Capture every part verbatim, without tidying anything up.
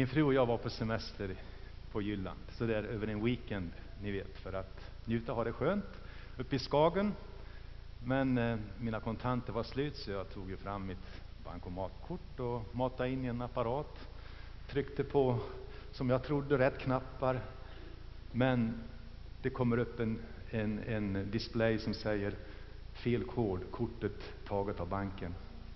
Min fru och jag var på semester på Jylland, så där över en weekend, ni vet, för att njuta och ha det skönt uppe i Skagen. Men eh, mina kontanter var slut, så jag tog ju fram mitt bankomatkort och matade in i en apparat. Tryckte på, som jag trodde, rätt knappar. Men det kommer upp en, en, en display som säger fel kod, kortet taget av banken.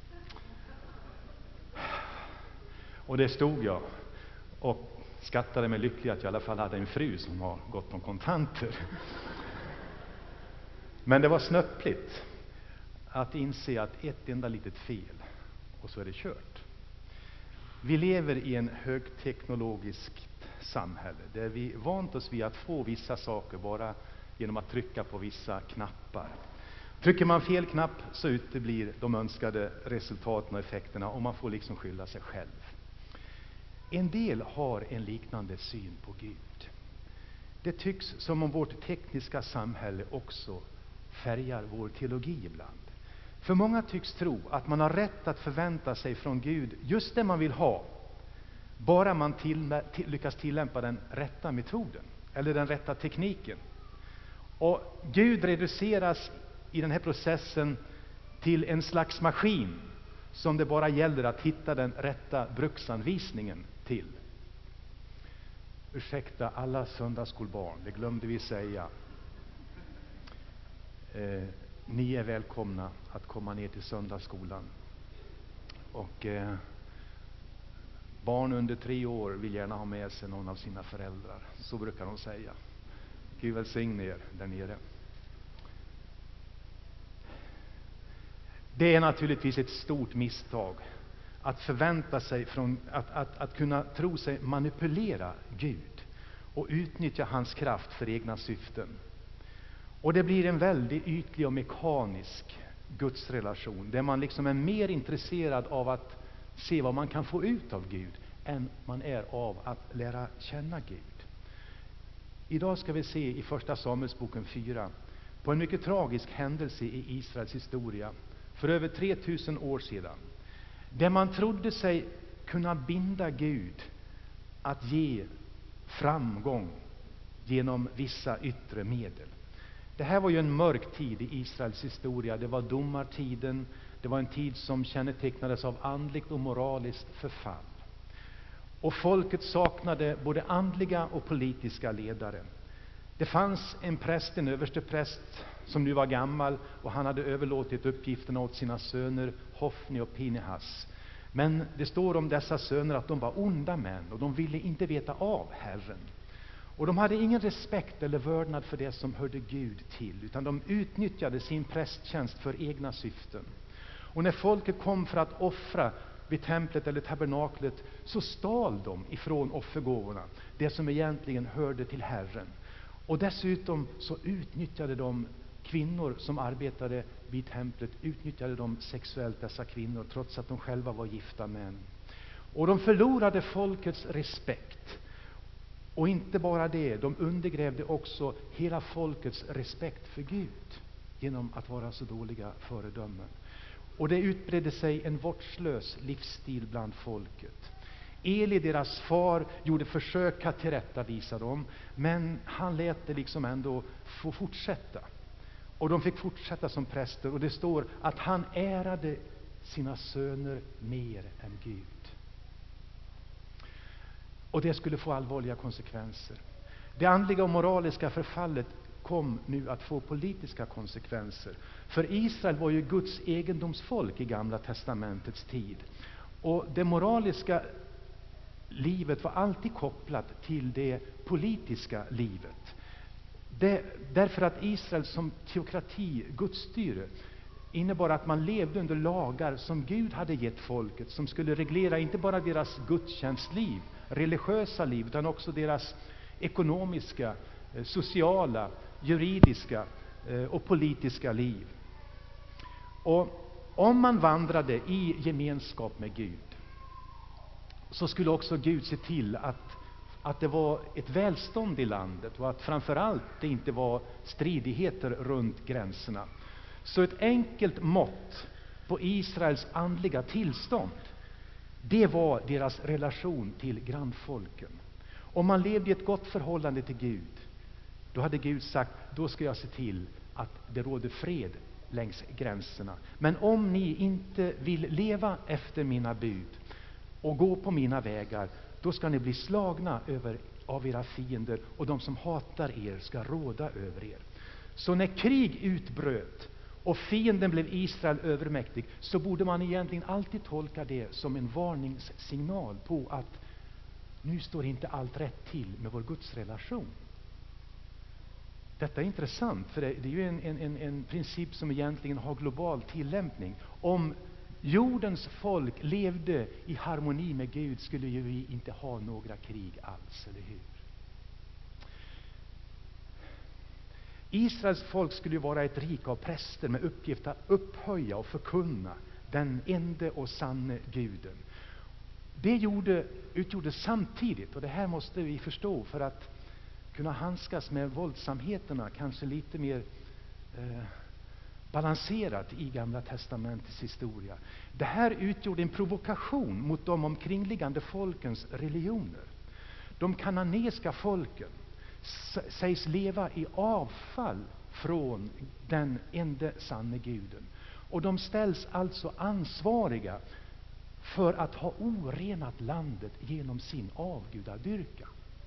Och det stod jag och skattade mig lycklig att jag i alla fall hade en fru som har gott om kontanter. Men det var snöpligt att inse att ett enda litet fel och så är det kört. Vi lever i en högteknologiskt samhälle där vi vant oss vid att få vissa saker bara genom att trycka på vissa knappar. Trycker man fel knapp så uteblir de önskade resultaten och effekterna och man får liksom skylla sig själv. En del har en liknande syn på Gud. Det tycks som om vårt tekniska samhälle också färgar vår teologi ibland. För många tycks tro att man har rätt att förvänta sig från Gud just det man vill ha, bara man till, till, lyckas tillämpa den rätta metoden eller den rätta tekniken. Och Gud reduceras i den här processen till en slags maskin som det bara gäller att hitta den rätta bruksanvisningen till. Ursäkta alla söndagsskolbarn, det glömde vi säga. Eh, ni är välkomna att komma ner till söndagsskolan. Och eh, barn under tre år vill gärna ha med sig någon av sina föräldrar. Så brukar de säga. Gud välsigne er där nere. Det är naturligtvis ett stort misstag att förvänta sig från, att, att, att kunna tro sig manipulera Gud och utnyttja hans kraft för egna syften. Och det blir en väldigt ytlig och mekanisk gudsrelation där man liksom är mer intresserad av att se vad man kan få ut av Gud än man är av att lära känna Gud. Idag ska vi se i första Samuelsboken fyra på en mycket tragisk händelse i Israels historia för över tre tusen år sedan, där man trodde sig kunna binda Gud att ge framgång genom vissa yttre medel. Det här var ju en mörk tid i Israels historia. Det var domartiden. Det var en tid som kännetecknades av andligt och moraliskt förfall. Och folket saknade både andliga och politiska ledare. Det fanns en präst, en överstepräst, som nu var gammal, och han hade överlåtit uppgifterna åt sina söner Hofni och Pinehas. Men det står om dessa söner att de var onda män och de ville inte veta av Herren. Och de hade ingen respekt eller vördnad för det som hörde Gud till, utan de utnyttjade sin prästtjänst för egna syften. Och när folket kom för att offra vid templet eller tabernaklet, så stal de ifrån offergåvorna det som egentligen hörde till Herren. Och dessutom så utnyttjade de kvinnor som arbetade vid templet, utnyttjade de sexuellt, dessa kvinnor, trots att de själva var gifta män. Och de förlorade folkets respekt. Och inte bara det, de undergrävde också hela folkets respekt för Gud genom att vara så dåliga föredömen. Och det utbredde sig en vårdslös livsstil bland folket. Eli, deras far, gjorde försök att tillrättavisa dem, men han lät det liksom ändå få fortsätta. Och de fick fortsätta som präster, och det står att han ärade sina söner mer än Gud. Och det skulle få allvarliga konsekvenser. Det andliga och moraliska förfallet kom nu att få politiska konsekvenser. För Israel var ju Guds egendomsfolk i Gamla testamentets tid. Och det moraliska livet var alltid kopplat till det politiska livet. Det, därför att Israel som teokrati, gudsstyre, innebar att man levde under lagar som Gud hade gett folket, som skulle reglera inte bara deras gudstjänstliv, religiösa liv, utan också deras ekonomiska, sociala, juridiska och politiska liv. Och om man vandrade i gemenskap med Gud, så skulle också Gud se till att, att det var ett välstånd i landet och att framförallt det inte var stridigheter runt gränserna. Så ett enkelt mått på Israels andliga tillstånd, Det var deras relation till grannfolken. Om man levde i ett gott förhållande till Gud, då hade Gud sagt, då ska jag se till att det råder fred längs gränserna. Men om ni inte vill leva efter mina bud och gå på mina vägar, då ska ni bli slagna över, av era fiender, och de som hatar er ska råda över er. Så när krig utbröt och fienden blev Israel övermäktig, så borde man egentligen alltid tolka det som en varningssignal på att nu står inte allt rätt till med vår gudsrelation. Detta är intressant, för det, det är ju en, en, en princip som egentligen har global tillämpning. Om jordens folk levde i harmoni med Gud, skulle ju vi inte ha några krig alls, eller hur? Israels folk skulle ju vara ett rike av präster med uppgift att upphöja och förkunna den ende och sanne Guden. Det gjorde, utgjorde samtidigt, och det här måste vi förstå för att kunna handskas med våldsamheterna kanske lite mer eh, balanserat i Gamla testamentets historia. Det här utgjorde en provokation mot de omkringliggande folkens religioner. De kananeiska folken sägs leva i avfall från den enda sanne Guden. Och de ställs alltså ansvariga för att ha orenat landet genom sin avgudadyrkan.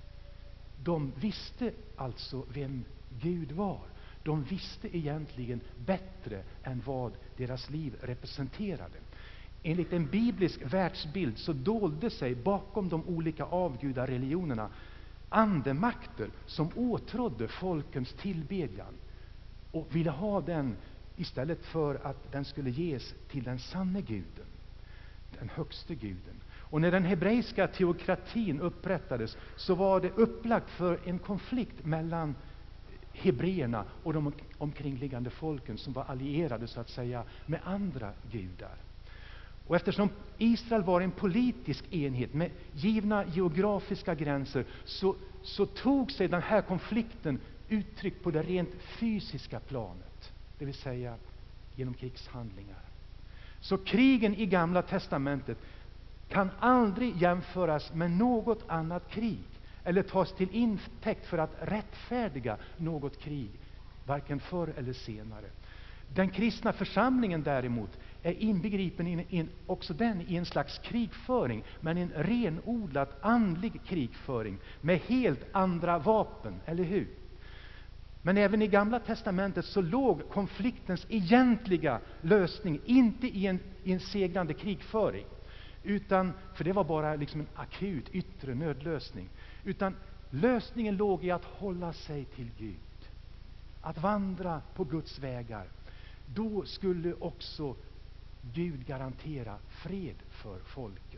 De visste alltså vem Gud var. De visste egentligen bättre än vad deras liv representerade. Enligt en biblisk världsbild så dolde sig bakom de olika avgudareligionerna andemakter som åtrådde folkens tillbedjan och ville ha den istället för att den skulle ges till den sanne Guden, den högste Guden. Och när den hebreiska teokratin upprättades, så var det upplagt för en konflikt mellan hebreerna och de omkringliggande folken som var allierade så att säga med andra gudar. Och eftersom Israel var en politisk enhet med givna geografiska gränser, så, så tog sig den här konflikten uttryck på det rent fysiska planet, det vill säga genom krigshandlingar. Så krigen i Gamla testamentet kan aldrig jämföras med något annat krig eller tas till intäkt för att rättfärdiga något krig, varken förr eller senare. Den kristna församlingen däremot är inbegripen in, in, också den i en slags krigföring, men en renodlat andlig krigföring med helt andra vapen, eller hur? Men även i Gamla testamentet så låg konfliktens egentliga lösning inte i en, i en segrande krigföring, utan, för det var bara liksom en akut yttre nödlösning, utan lösningen låg i att hålla sig till Gud, att vandra på Guds vägar. Då skulle också Gud garantera fred för folket.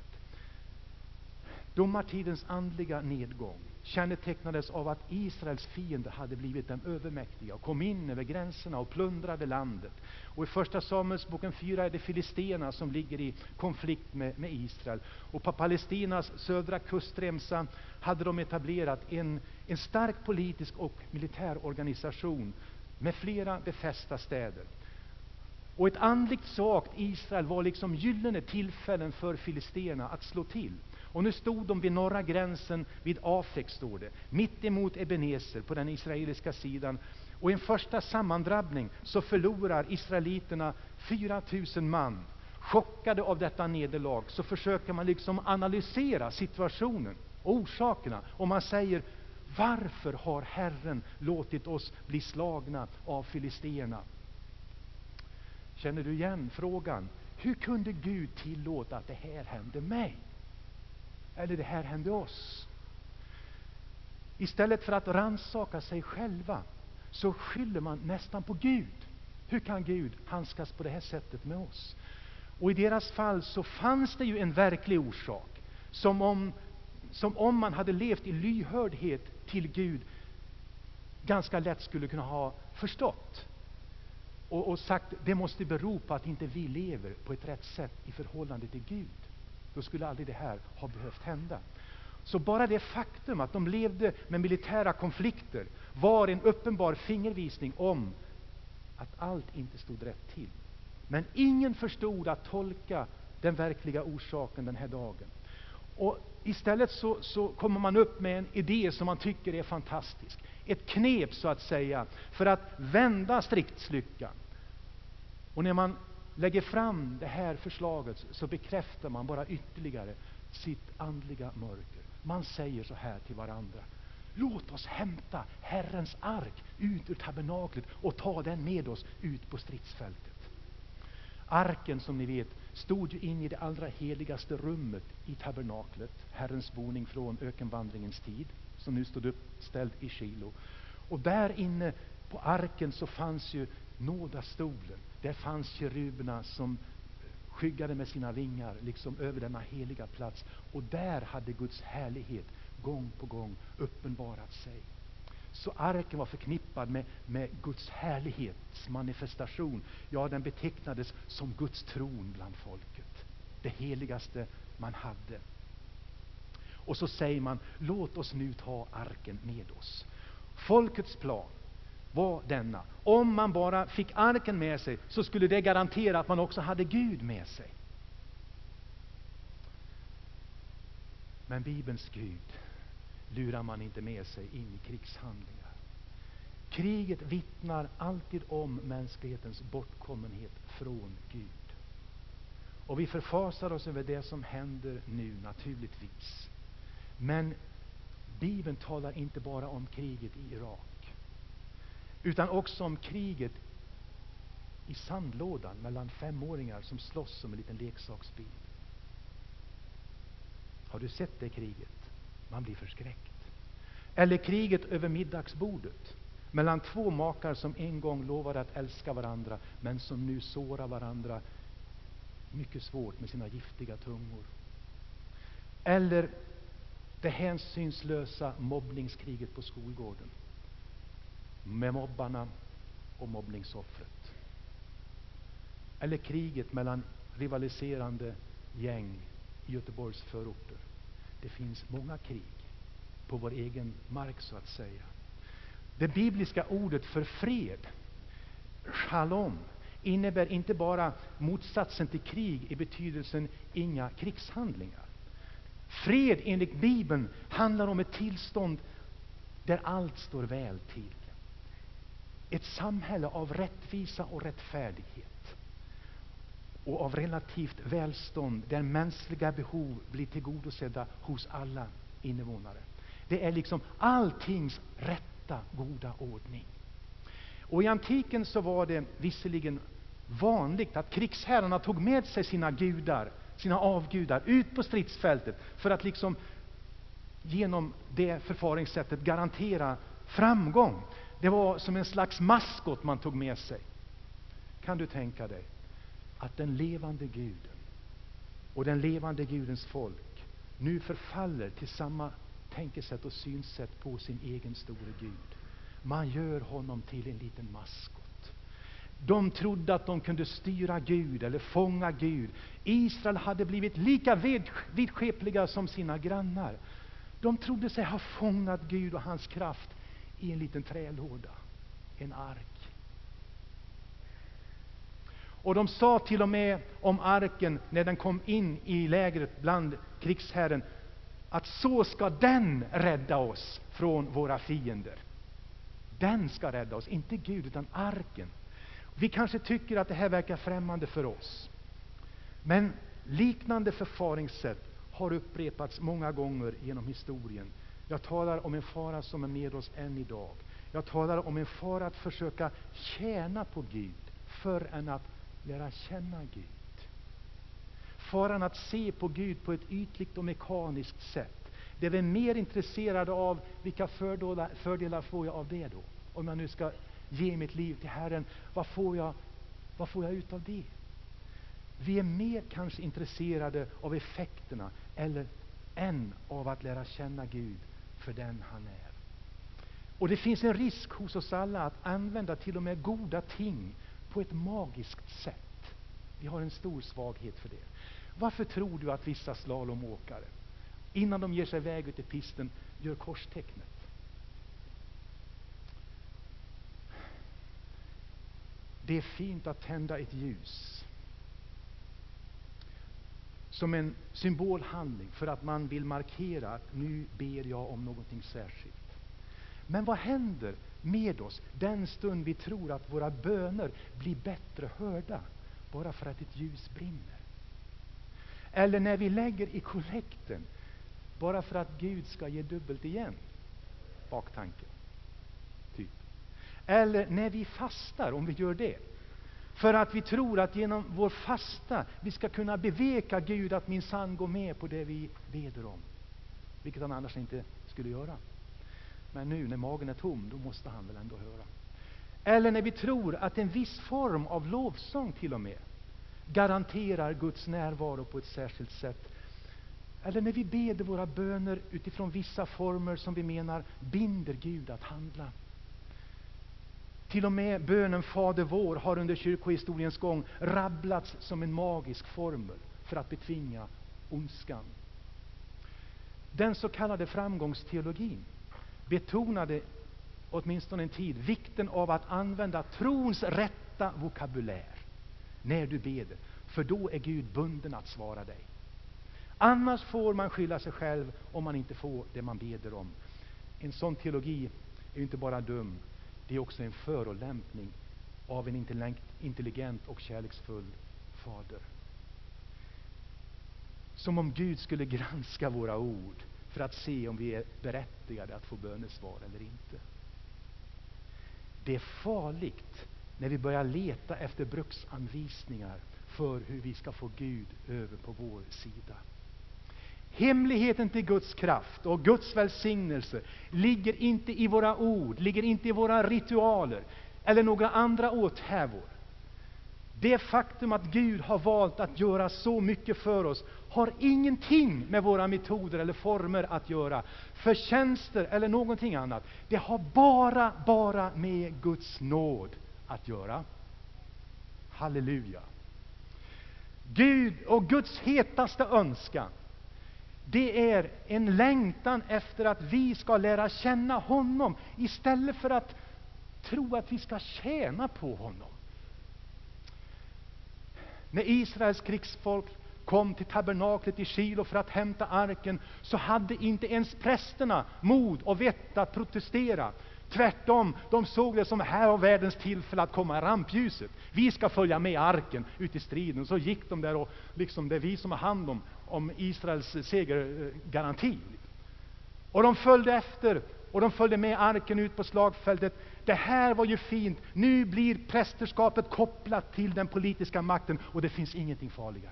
Domartidens andliga nedgång kännetecknades av att Israels fiender hade blivit dem övermäktiga och kom in över gränserna och plundrade landet. Och i första Samuelsboken fyra är det filisterna som ligger i konflikt med, med Israel. Och på Palestinas södra kustremsa hade de etablerat en, en stark politisk och militär organisation med flera befästa städer. Och ett andligt svagt Israel var liksom gyllene tillfällen för filisterna att slå till. Och nu stod de vid norra gränsen, vid Afek står det, mitt emot Ebenezer på den israeliska sidan. Och i en första sammandrabbning så förlorar israeliterna fyra tusen man. Chockade av detta nederlag så försöker man liksom analysera situationen och orsakerna. Och man säger, varför har Herren låtit oss bli slagna av filisterna? Känner du igen frågan? Hur kunde Gud tillåta att det här hände mig? Eller det här hände oss? Istället för att rannsaka sig själva så skyller man nästan på Gud. Hur kan Gud handskas på det här sättet med oss? Och i deras fall så fanns det ju en verklig orsak. Som om, som om man hade levt i lyhördhet till Gud ganska lätt skulle kunna ha förstått. Och, och sagt, det måste bero på att inte vi lever på ett rätt sätt i förhållande till Gud. Då skulle aldrig det här ha behövt hända. Så bara det faktum att de levde med militära konflikter var en uppenbar fingervisning om att allt inte stod rätt till. Men ingen förstod att tolka den verkliga orsaken den här dagen. Och istället så, så kommer man upp med en idé som man tycker är fantastisk. Ett knep så att säga för att vända stridslyckan. Och när man lägger fram det här förslaget så bekräftar man bara ytterligare sitt andliga mörker. Man säger så här till varandra: låt oss hämta Herrens ark ut ur tabernaklet och ta den med oss ut på stridsfältet. Arken, som ni vet, stod ju in i det allra heligaste rummet i tabernaklet, Herrens boning från ökenvandringens tid, som nu stod uppställd i Shilo. Och där inne på arken så fanns ju nådastolen. Där fanns keruberna som skyggade med sina vingar liksom över denna heliga plats. Och där hade Guds härlighet gång på gång uppenbarat sig. Så arken var förknippad med, med Guds härlighets manifestation. Ja, den betecknades som Guds tron bland folket. Det heligaste man hade. Och så säger man: låt oss nu ta arken med oss. Folkets plan var denna: om man bara fick arken med sig så skulle det garantera att man också hade Gud med sig. Men Bibelns Gud lurar man inte med sig in i krigshandlingar. Kriget vittnar alltid om mänsklighetens bortkommenhet från Gud. Och vi förfasar oss över det som händer nu naturligtvis. Men Bibeln talar inte bara om kriget i Irak, utan också om kriget i sandlådan mellan femåringar som slåss som en liten leksaksbil. Har du sett det kriget? Man blir förskräckt. Eller kriget över middagsbordet mellan två makar som en gång lovade att älska varandra, men som nu sårar varandra mycket svårt med sina giftiga tungor. Eller det hänsynslösa mobbningskriget på skolgården med mobbarna och mobbningsoffret. Eller kriget mellan rivaliserande gäng i Göteborgs förorter. Det finns många krig på vår egen mark så att säga. Det bibliska ordet för fred, shalom, innebär inte bara motsatsen till krig i betydelsen inga krigshandlingar. Fred enligt Bibeln handlar om ett tillstånd där allt står väl till. Ett samhälle av rättvisa och rättfärdighet och av relativt välstånd där mänskliga behov blir tillgodosedda hos alla invånare. Det är liksom alltings rätta, goda ordning. Och i antiken så var det visserligen vanligt att krigsherrarna tog med sig sina gudar, sina avgudar ut på stridsfältet för att liksom genom det förfaringssättet garantera framgång. Det var som en slags maskot man tog med sig. Kan du tänka dig att den levande Guden och den levande Gudens folk nu förfaller till samma tänkesätt och synsätt på sin egen store Gud? Man gör honom till en liten maskot. De trodde att de kunde styra Gud eller fånga Gud. Israel hade blivit lika vidskepliga som sina grannar. De trodde sig ha fångat Gud och hans kraft i en liten trälåda, en ark. Och de sa till och med om arken när den kom in i lägret bland krigsherren att så ska den rädda oss från våra fiender. Den ska rädda oss, inte Gud utan arken. Vi kanske tycker att det här verkar främmande för oss. Men liknande förfaringssätt har upprepats många gånger genom historien. Jag talar om en fara som är med oss än idag. Jag talar om en fara att försöka tjäna på Gud för än att lära känna Gud. Faran att se på Gud på ett ytligt och mekaniskt sätt. Det är vi mer intresserade av vilka fördelar, fördelar får jag av det då? Om jag nu ska ge mitt liv till Herren, vad får jag, vad får jag ut av det? Vi är mer kanske intresserade av effekterna eller än av att lära känna Gud för den han är. Och det finns en risk hos oss alla att använda till och med goda ting på ett magiskt sätt. Vi har en stor svaghet för det. Varför tror du att vissa slalomåkare innan de ger sig iväg ut i pisten gör korstecknet? Det är fint att tända ett ljus som en symbolhandling för att man vill markera att nu ber jag om någonting särskilt. Men vad händer med oss den stund vi tror att våra böner blir bättre hörda bara för att ett ljus brinner? Eller när vi lägger i kollekten bara för att Gud ska ge dubbelt igen? Baktanken. Typ. Eller när vi fastar, om vi gör det. För att vi tror att genom vår fasta vi ska kunna beveka Gud att minsann gå med på det vi beder om. Vilket han annars inte skulle göra. Men nu när magen är tom, då måste han väl ändå höra. Eller när vi tror att en viss form av lovsång till och med garanterar Guds närvaro på ett särskilt sätt. Eller när vi beder våra böner utifrån vissa former som vi menar binder Gud att handla. Till och med bönen Fader vår har under kyrkohistoriens gång rabblats som en magisk formel för att betvinga ondskan. Den så kallade framgångsteologin betonade åtminstone en tid vikten av att använda trons rätta vokabulär när du beder, för då är Gud bunden att svara dig. Annars får man skylla sig själv om man inte får det man beder om. En sån teologi är inte bara dum, det är också en förolämpning av en intelligent och kärleksfull fader. Som om Gud skulle granska våra ord för att se om vi är berättigade att få bönesvar eller inte. Det är farligt när vi börjar leta efter bruksanvisningar för hur vi ska få Gud över på vår sida. Hemligheten till Guds kraft och Guds välsignelse ligger inte i våra ord, ligger inte i våra ritualer eller några andra åthävor. Det faktum att Gud har valt att göra så mycket för oss har ingenting med våra metoder eller former att göra, förtjänster eller någonting annat. Det har bara, bara med Guds nåd att göra. Halleluja! Gud och Guds hetaste önskan, det är en längtan efter att vi ska lära känna honom istället för att tro att vi ska tjäna på honom. När Israels krigsfolk kom till tabernaklet i Shilo för att hämta arken, så hade inte ens prästerna mod och vett att protestera. Tvärtom, de såg det som här av världens tillfälle att komma i rampljuset. Vi ska följa med arken ut i striden. Så gick de där och liksom det är vi som har hand om, om Israels segergaranti. Och de följde efter och de följde med arken ut på slagfältet. Det här var ju fint. Nu blir prästerskapet kopplat till den politiska makten och det finns ingenting farligare.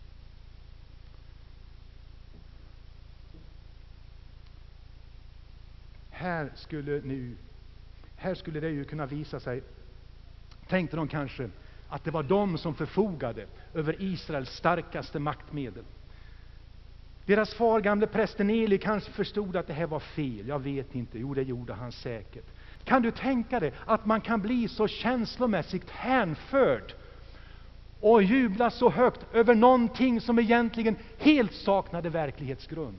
Här skulle nu här skulle det ju kunna visa sig, tänkte de kanske, att det var de som förfogade över Israels starkaste maktmedel. Deras far, gamle prästen Eli, kanske förstod att det här var fel. Jag vet inte. Jo, det gjorde han säkert. Kan du tänka dig att man kan bli så känslomässigt hänförd och jubla så högt över någonting som egentligen helt saknade verklighetsgrund?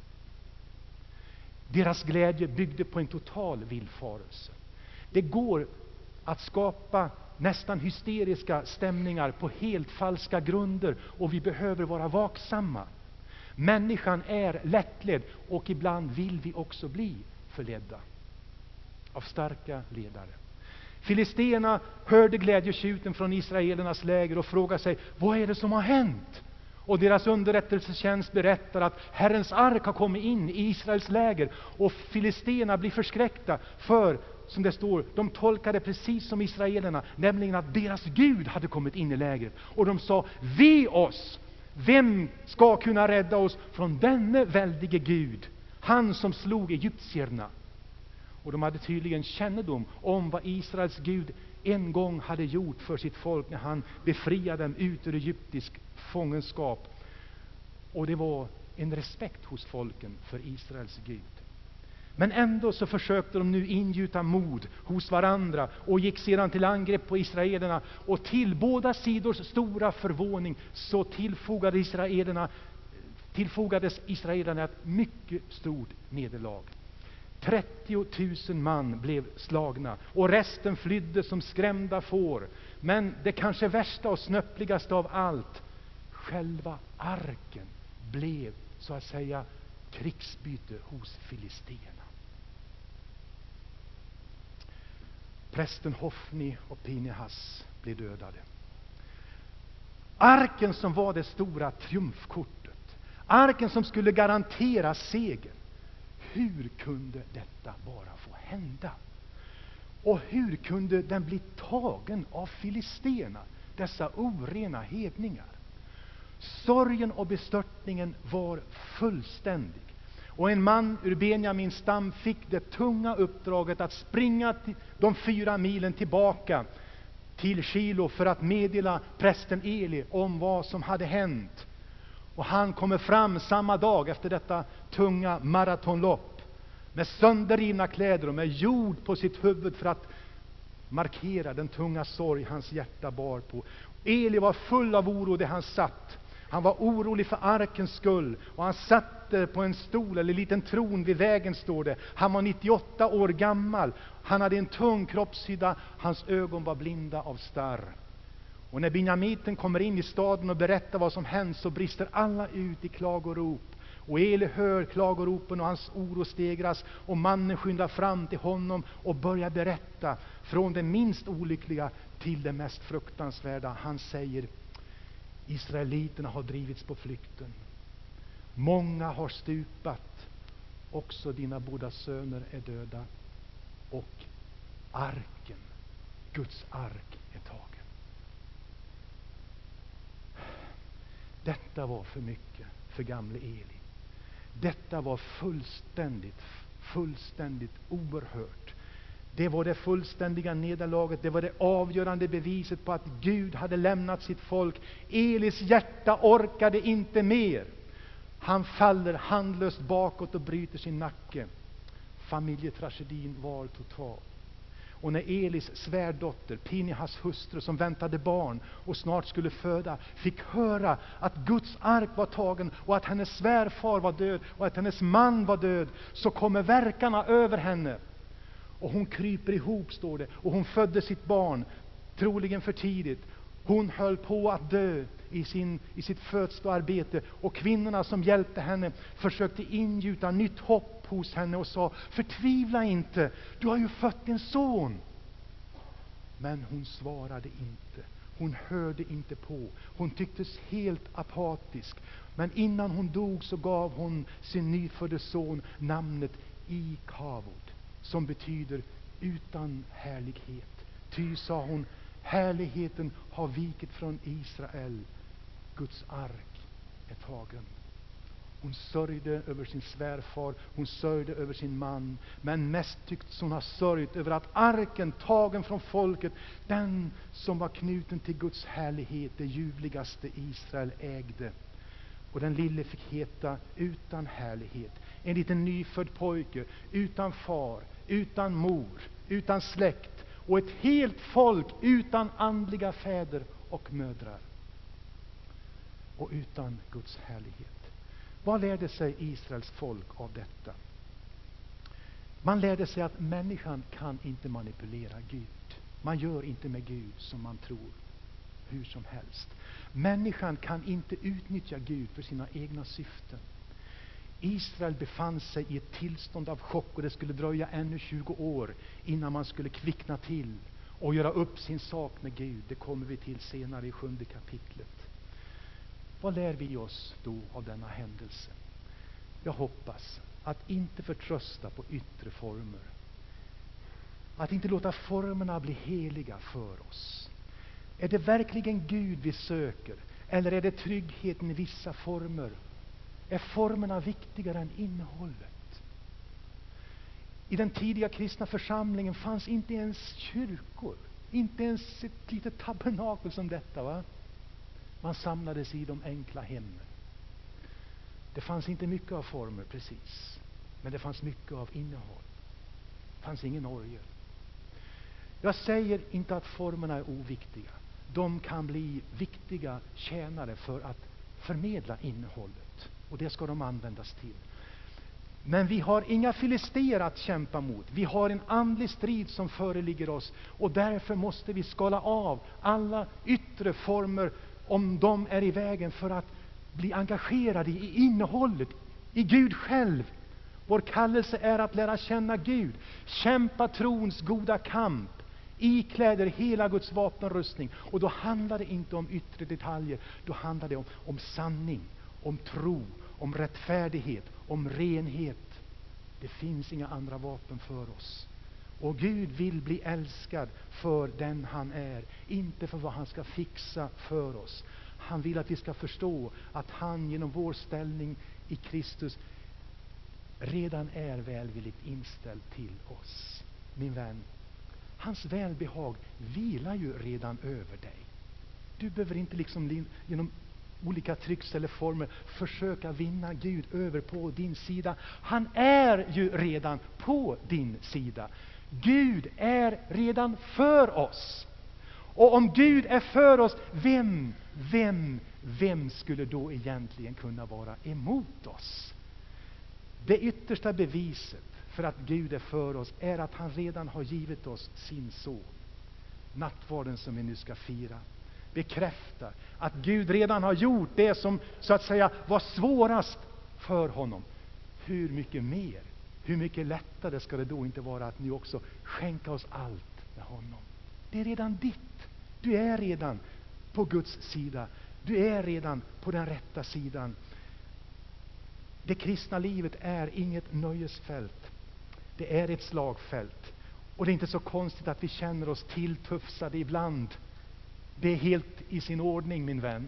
Deras glädje byggde på en total villfarelse. Det går att skapa nästan hysteriska stämningar på helt falska grunder, och vi behöver vara vaksamma. Människan är lättledd och ibland vill vi också bli förledda av starka ledare. Filisterna hörde glädjetjuten från israelernas läger och frågade sig, vad är det som har hänt? Och deras underrättelsetjänst berättar att Herrens ark har kommit in i Israels läger, och filisterna blir förskräckta för, som det står, de tolkade precis som israelerna, nämligen att deras Gud hade kommit in i lägret. Och de sa, ve oss! Vem ska kunna rädda oss från denne väldige Gud, han som slog egyptierna? Och de hade tydligen kännedom om vad Israels Gud en gång hade gjort för sitt folk när han befriade dem ut ur egyptisk fångenskap. Och det var en respekt hos folken för Israels Gud. Men ändå så försökte de nu ingjuta mod hos varandra och gick sedan till angrepp på israelerna. Och till båda sidors stora förvåning så tillfogade israelerna, tillfogades israelerna ett mycket stort nederlag. trettio tusen man blev slagna och resten flydde som skrämda får. Men det kanske värsta och snöppligaste av allt själva arken blev så att säga krigsbyte hos filisterna. Prästen Hofni och Pinehas blev dödade. Arken som var det stora triumfkortet, arken som skulle garantera seger. Hur kunde detta bara få hända? Och hur kunde den bli tagen av filisterna, dessa orena hedningar? Sorgen och bestörtningen var fullständig. Och en man ur Benjamins stam fick det tunga uppdraget att springa till de fyra milen tillbaka till Shilo för att meddela prästen Eli om vad som hade hänt. Och han kommer fram samma dag efter detta tunga maratonlopp med sönderrivna kläder och med jord på sitt huvud för att markera den tunga sorg hans hjärta bar på. Eli var full av oro där han satt. Han var orolig för arkens skull, och han satt på en stol eller en liten tron vid vägen, står det. Han var nittioåtta år gammal. Han hade en tung kroppshydda. Hans ögon var blinda av starr. Och när benjamiten kommer in i staden och berättar vad som hänt, så brister alla ut i klagorop. Och Eli hör klagoropen och hans oro stegras, och mannen skyndar fram till honom och börjar berätta från det minst olyckliga till det mest fruktansvärda. Han säger: Israeliterna har drivits på flykten. Många har stupat. Också dina båda söner är döda. Och arken, Guds ark, är tagen. Detta var för mycket för gamle Eli. Detta var fullständigt, fullständigt oerhört. Det var det fullständiga nederlaget. Det var det avgörande beviset på att Gud hade lämnat sitt folk. Elis hjärta orkade inte mer. Han faller handlöst bakåt och bryter sin nacke. Familjetragedin var total. Och när Elis svärdotter, Pinehas hustru, som väntade barn och snart skulle föda, fick höra att Guds ark var tagen och att hennes svärfar var död och att hennes man var död, så kommer verkarna över henne. Och hon kryper ihop, står det, och hon födde sitt barn, troligen för tidigt. Hon höll på att dö i, sin, i sitt födsloarbete, och kvinnorna som hjälpte henne försökte ingjuta nytt hopp hos henne och sa: förtvivla inte, du har ju fött en son. Men hon svarade inte. Hon hörde inte på. Hon tycktes helt apatisk. Men innan hon dog så gav hon sin nyfödde son namnet Ikavod, som betyder utan härlighet. Ty, sa hon, härligheten har vikit från Israel. Guds ark är tagen. Hon sörjde över sin svärfar, hon sörjde över sin man, men mest tycks hon ha sörjt över att arken, tagen från folket, den som var knuten till Guds härlighet, det ljuvligaste Israel ägde. Och den lille fick heta utan härlighet, en liten nyfödd pojke, utan far, utan mor, utan släkt, och ett helt folk utan andliga fäder och mödrar, och utan Guds härlighet. Vad lärde sig Israels folk av detta? Man lärde sig att människan kan inte manipulera Gud. Man gör inte med Gud som man tror, hur som helst. Människan kan inte utnyttja Gud för sina egna syften. Israel befann sig i ett tillstånd av chock, och det skulle dröja ännu tjugo år innan man skulle kvickna till och göra upp sin sak med Gud. Det kommer vi till senare i sjunde kapitlet. Vad lär vi oss då av denna händelse? Jag hoppas att inte förtrösta på yttre former. Att inte låta formerna bli heliga för oss. Är det verkligen Gud vi söker? Eller är det tryggheten i vissa former? Är formerna viktigare än innehållet? I den tidiga kristna församlingen fanns inte ens kyrkor. Inte ens ett litet tabernakel som detta, va? Man samlades i de enkla hemmen. Det fanns inte mycket av former precis, men det fanns mycket av innehåll. Det fanns ingen orgel. Jag säger inte att formerna är oviktiga. De kan bli viktiga tjänare för att förmedla innehållet, och det ska de användas till. Men vi har inga filister att kämpa mot. Vi har en andlig strid som föreligger oss, och därför måste vi skala av alla yttre former om de är i vägen för att bli engagerade i innehållet, i Gud själv. Vår kallelse är att lära känna Gud, kämpa trons goda kamp, ikläder hela Guds vapenrustning. Och då handlar det inte om yttre detaljer, då handlar det om, om sanning, om tro, om rättfärdighet, om renhet. Det finns inga andra vapen för oss. Och Gud vill bli älskad för den han är, inte för vad han ska fixa för oss. Han vill att vi ska förstå att han genom vår ställning i Kristus redan är välvilligt inställd till oss. Min vän, hans välbehag vilar ju redan över dig. Du behöver inte liksom genom olika trycks eller former försöka vinna Gud över på din sida. Han är ju redan på din sida. Gud är redan för oss. Och om Gud är för oss, vem, vem, vem skulle då egentligen kunna vara emot oss? Det yttersta beviset för att Gud är för oss är att han redan har givit oss sin son. Nattvarden som vi nu ska fira bekräftar att Gud redan har gjort det som så att säga var svårast för honom. Hur mycket mer, hur mycket lättare ska det då inte vara att nu också skänka oss allt med honom? Det är redan ditt. Du är redan på Guds sida. Du är redan på den rätta sidan. Det kristna livet är inget nöjesfält. Det är ett slagfält. Och det är inte så konstigt att vi känner oss tilltufsade ibland. Det är helt i sin ordning, min vän.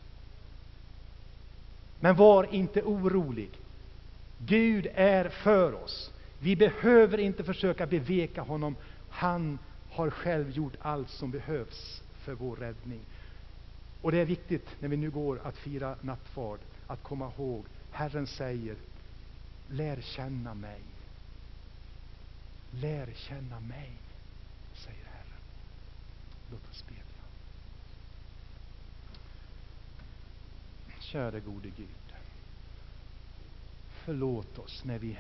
Men var inte orolig. Gud är för oss. Vi behöver inte försöka beveka honom. Han har själv gjort allt som behövs för vår räddning. Och det är viktigt när vi nu går att fira nattvard att komma ihåg, Herren säger: lär känna mig. Lär känna mig, säger Herren. Låt oss bedja. Kära gode Gud, förlåt oss när vi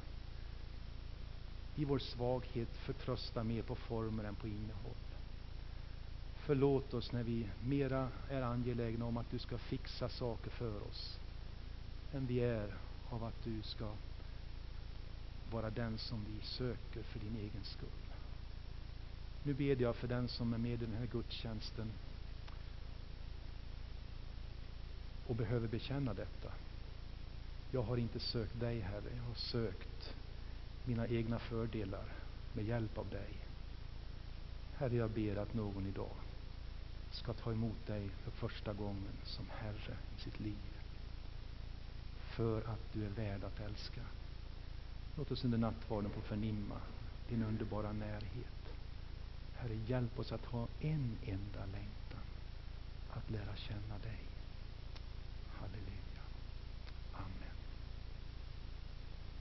i vår svaghet förtröstar mer på former än på innehåll. Förlåt oss när vi mera är angelägna om att du ska fixa saker för oss än vi är av att du ska vara den som vi söker för din egen skull. Nu ber jag för den som är med i den här gudstjänsten och behöver bekänna detta. Jag har inte sökt dig, Herre. Jag har sökt mina egna fördelar med hjälp av dig. Herre, jag ber att någon idag ska ta emot dig för första gången som Herre i sitt liv. För att du är värd att älska. Låt oss under nattvarden få förnimma din underbara närhet. Herre, hjälp oss att ha en enda längtan. Att lära känna dig.